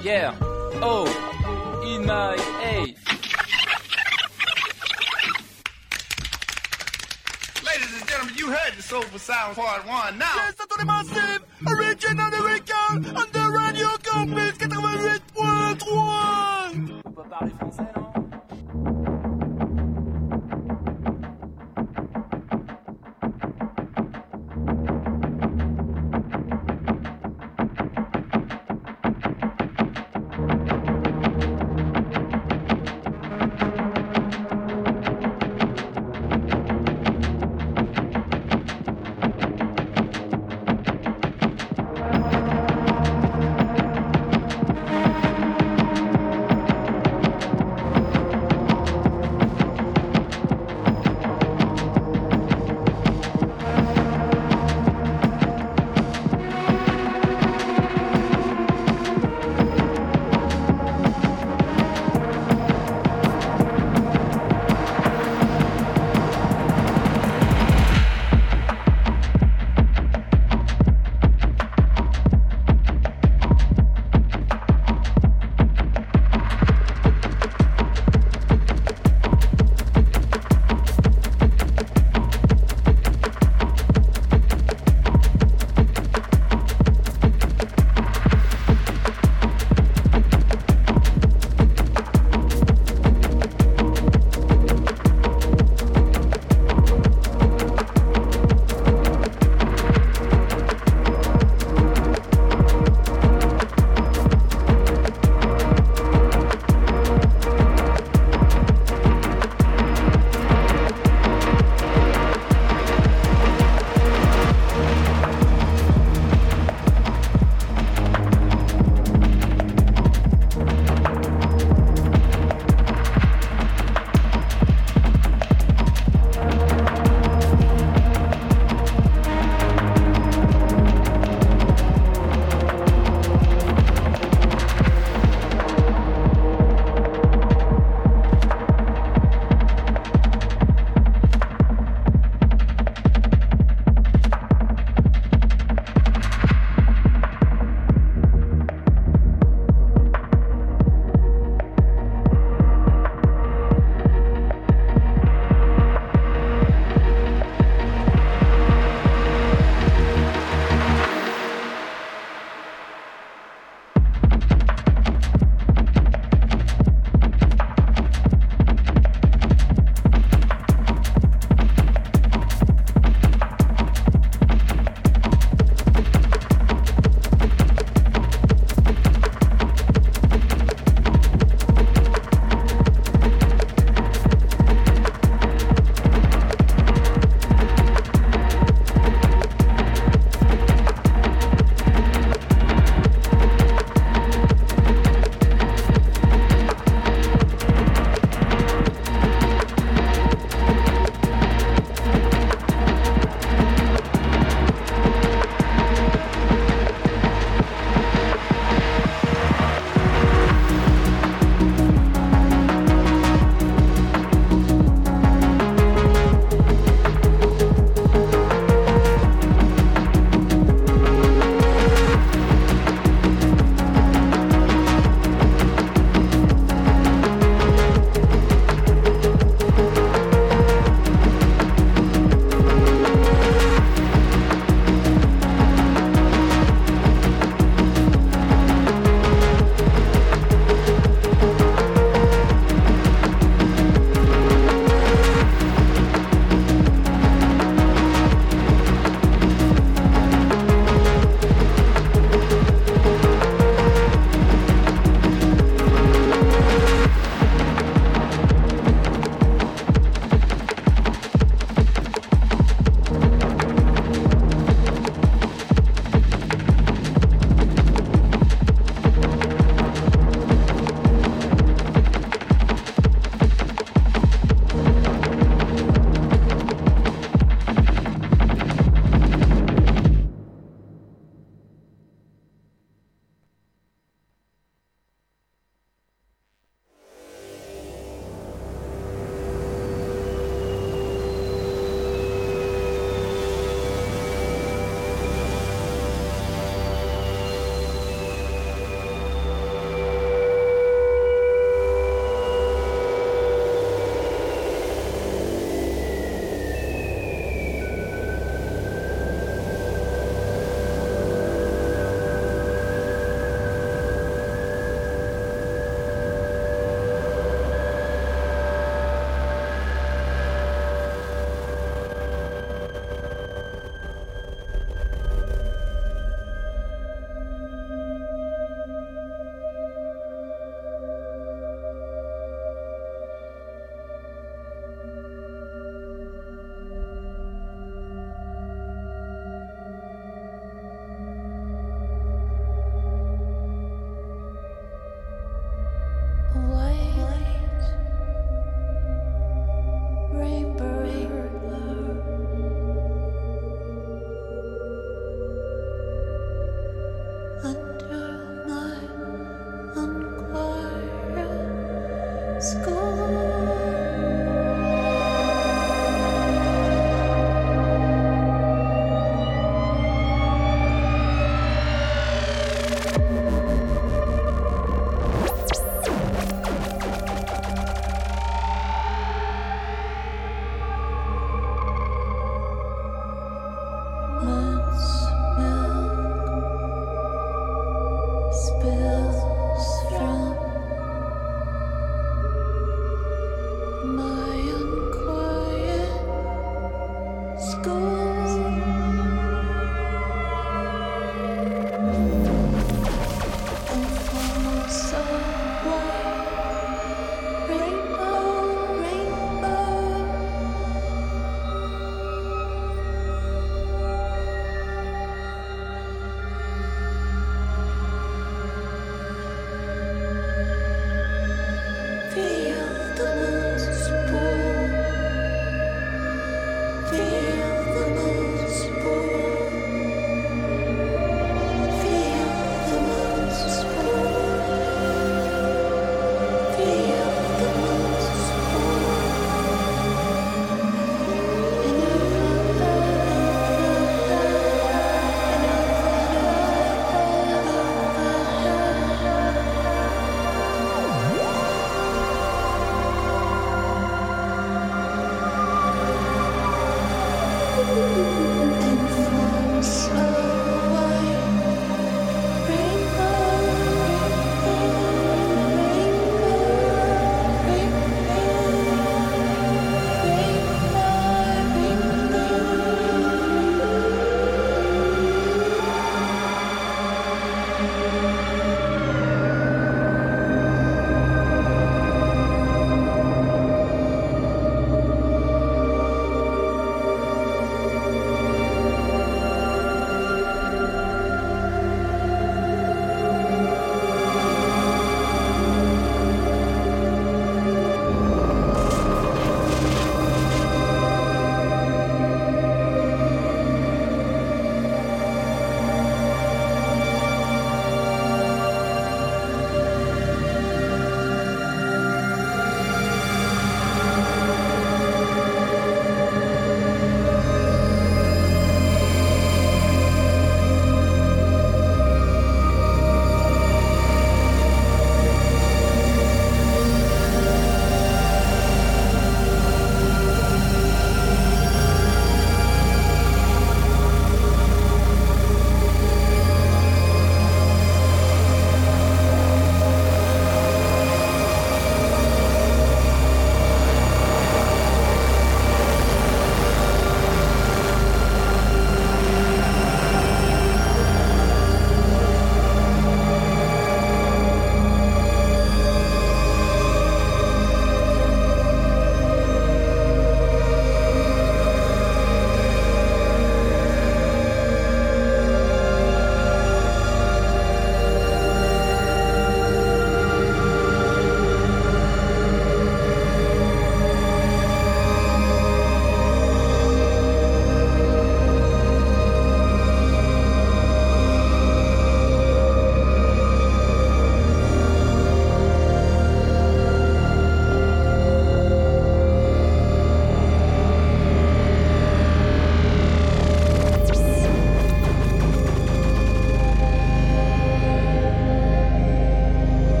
Yeah. Oh, in my A. Ladies and gentlemen, you heard the Soulful Sound Part 1 now. Yes, c'est les massifs, original American, under Radio Campus 88.3. On peut parler français, non?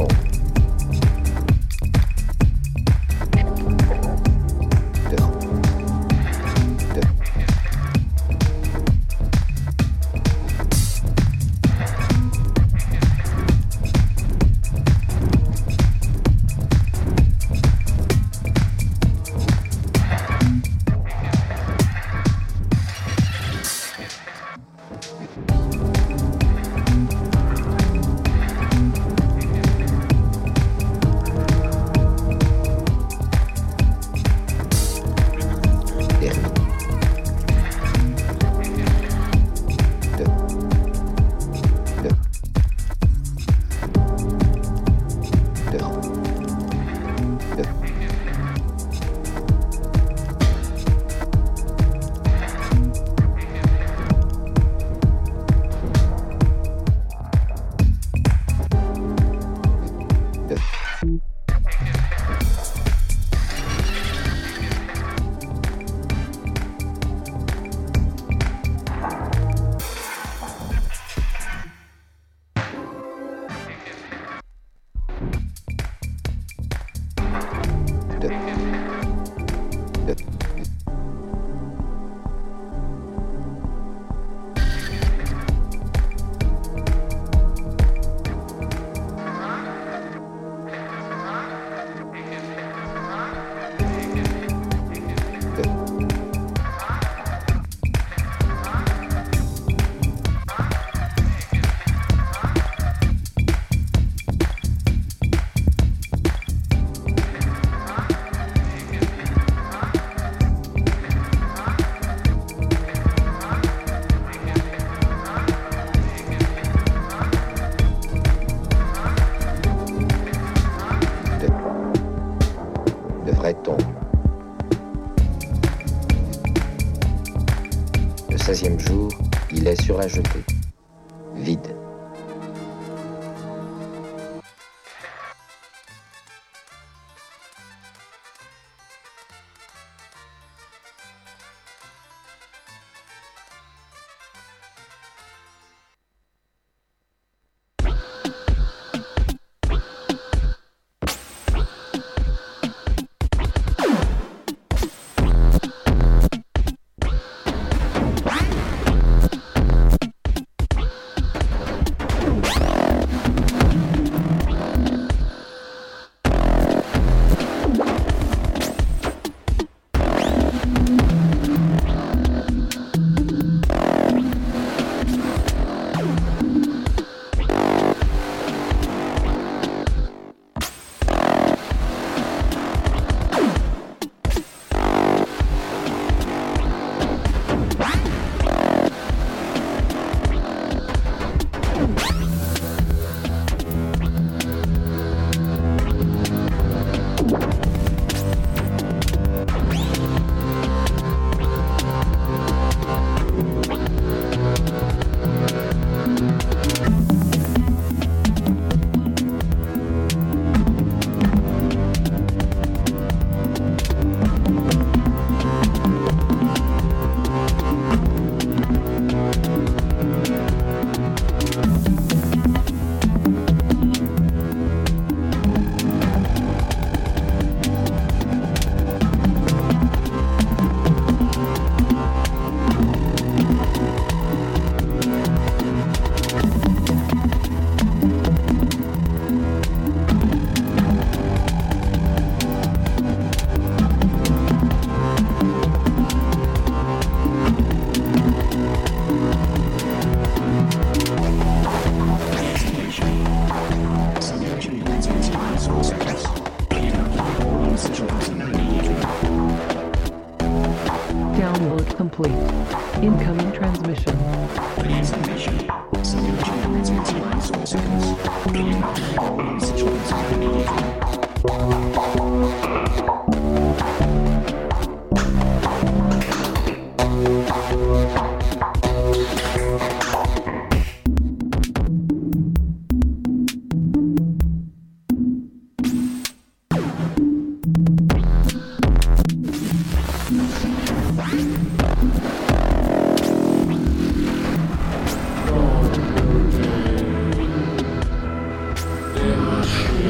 devrait-on Le 16e jour, il est sur un jeté, vide. Download complete. Incoming transmission. There are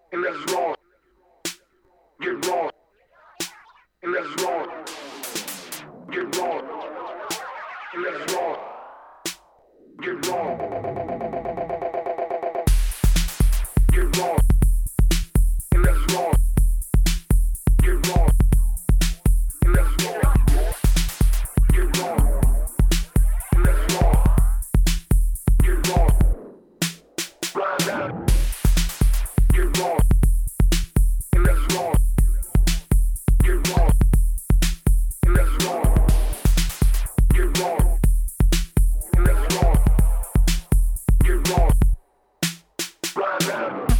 and that's wrong. Get wrong, and that's wrong. Get wrong, and that's wrong. Get wrong. Get wrong, and that's wrong. Get wrong, and that's wrong. Get wrong, and that's wrong. Get wrong. Grind out. Get wrong, and that's wrong. Get wrong, and that's wrong. Get wrong, and that's wrong. Get wrong. Grind out.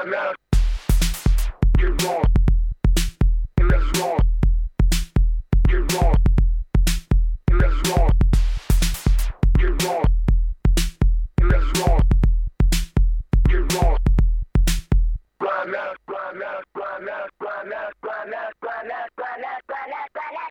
Right now, get wrong, and that's wrong. Get wrong, and that's wrong. Get wrong, and that's wrong. Get wrong. Right now, right now, right now, right now, right now, right now, right now, right now, right now, right now.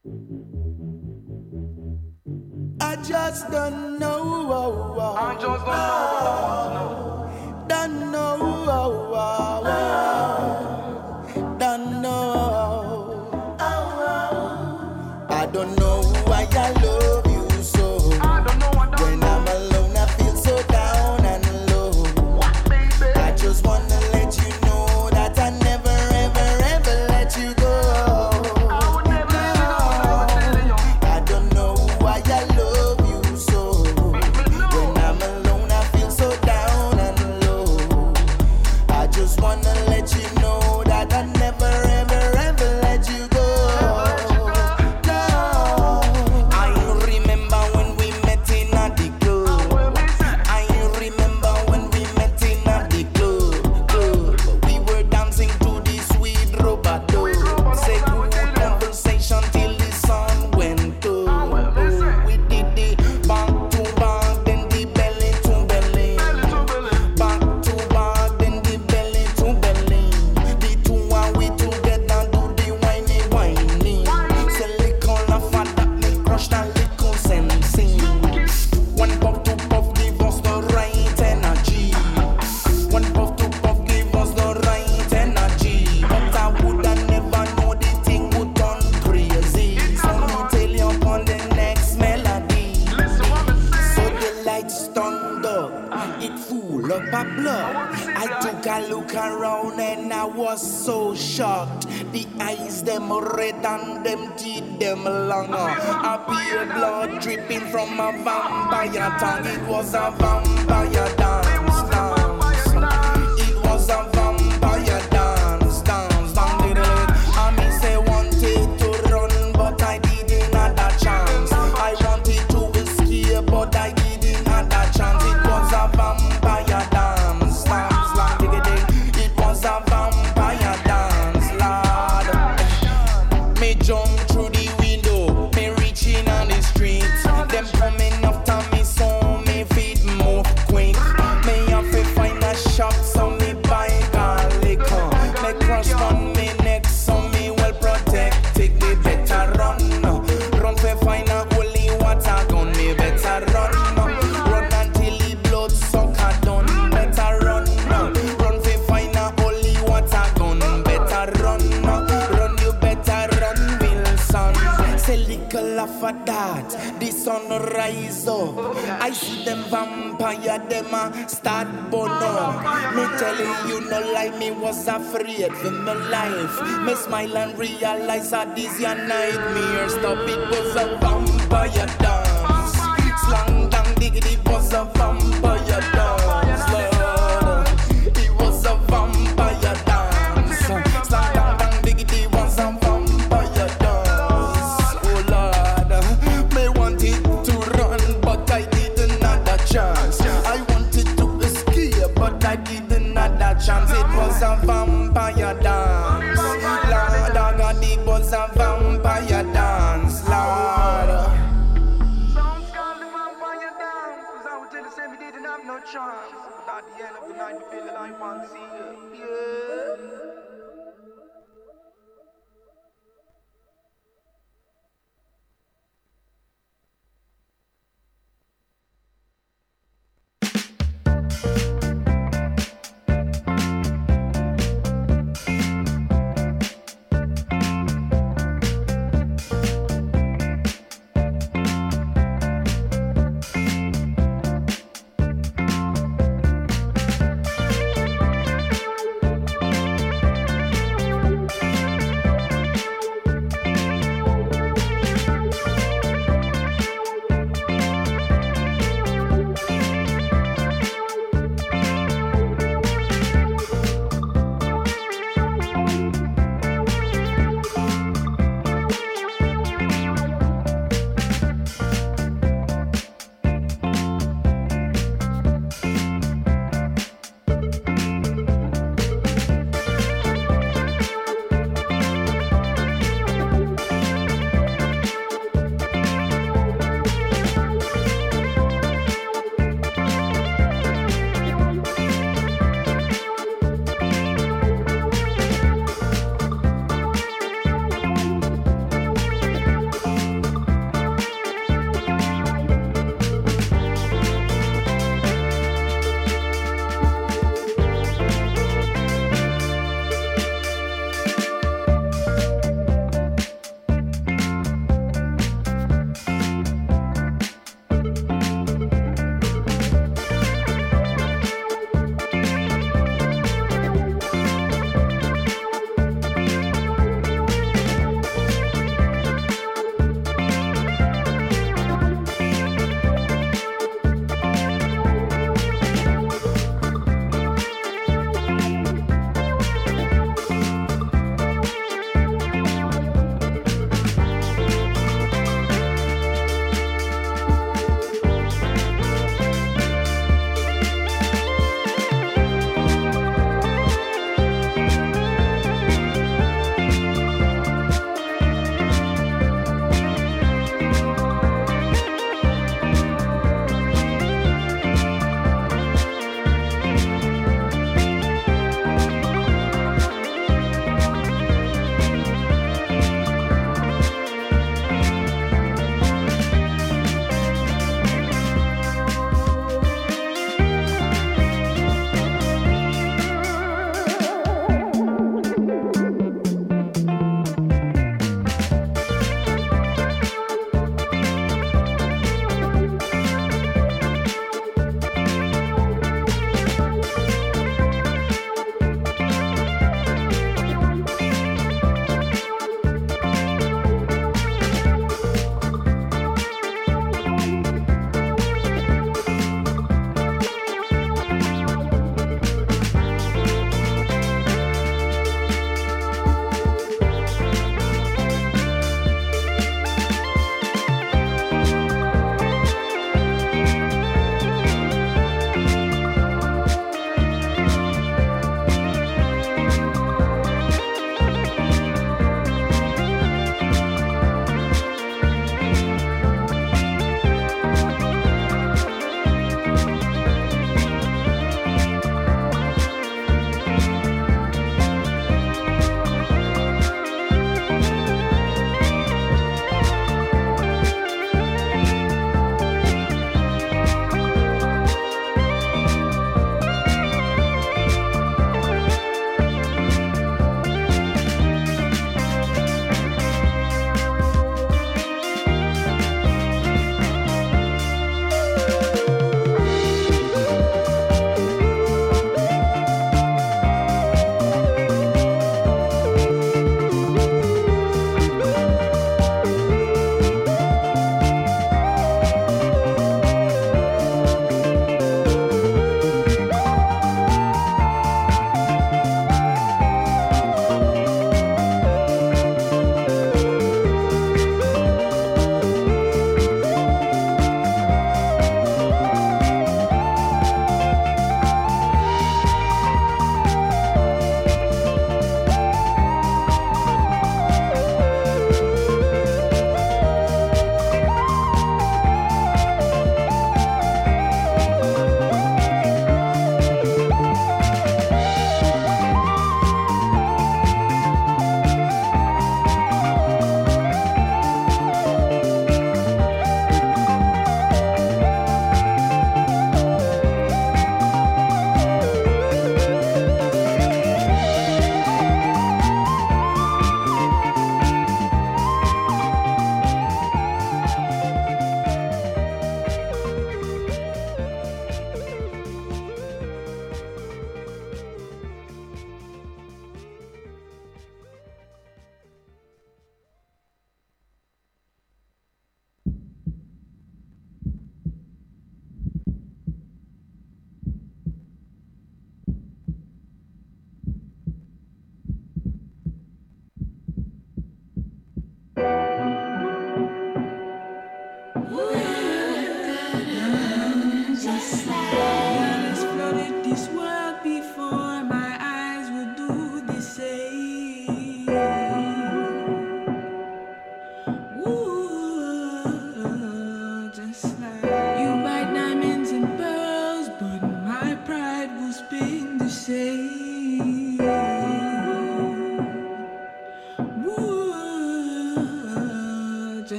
I just don't know. I just don't know what I want to know. Don't know. Don't know. I don't know why I love you so. I don't know what When I'm alone, I feel so down and low. What, baby? I just wanna let you know that I never, ever, ever let you go. I would never let you go, never tell you. I don't know why I love you so. When I'm alone, I feel so down and low. I just wanna let you know that I never, ever, ever let you go. No, I remember when we met in a the club. I remember when we met in a the club. We were dancing to the sweet Roberto. Say good conversation till the sun went up. We did the back to back, then the belly to belly. Back to back, then the belly to belly. The two and we together do the whiny. Say little laugh at that, me crush that little sensing. One puff, two puff, give us the right energy. One puff, two puff, give us the right energy. But I woulda never know the thing would turn crazy. So me tell you on the next melody. So the lights turned up, it full up a blood. I took a look around and I was so shocked. The eyes them red and them teeth them longer. I beer blood dripping from a vampire tongue. It was a vampire dance. It was a vampire dance. I me say wanted to run, but I didn't have that chance. I wanted to escape, but I didn't have that chance. It was a vampire dance. It was a vampire dance, Lord. Me jump through the window, me reaching on the street. Them coming after me, so me feet move quick. Me have to find a shop, so me buy a liquor. Me crush on me neck, so me well protected. Me better run for find a holy water gun. Me better run until the blood sucker done. Better run for find a holy water gun. Better run, you better run, Wilson. Say little laugh at that, the sun rise up. I see them vampire, them a start burn up. Me telling you no lie, me was afraid for my life. Me smile and realize that this your nightmare. Stop, it was a vampire dance. Slang dang diggity was a vampire dance, Lord. It was a vampire dance. Slang dang dang diggity was a vampire dance. Oh Lord, me wanted to run, but I didn't have that chance. I wanted to escape, but I didn't have that chance. It was a vampire dance, Lord. It was a vampire dance, Lord. Some scum the vampire down, 'cause I would tell the same we didn't have no chance. But at the end of the night, we feel like one see you. Yeah.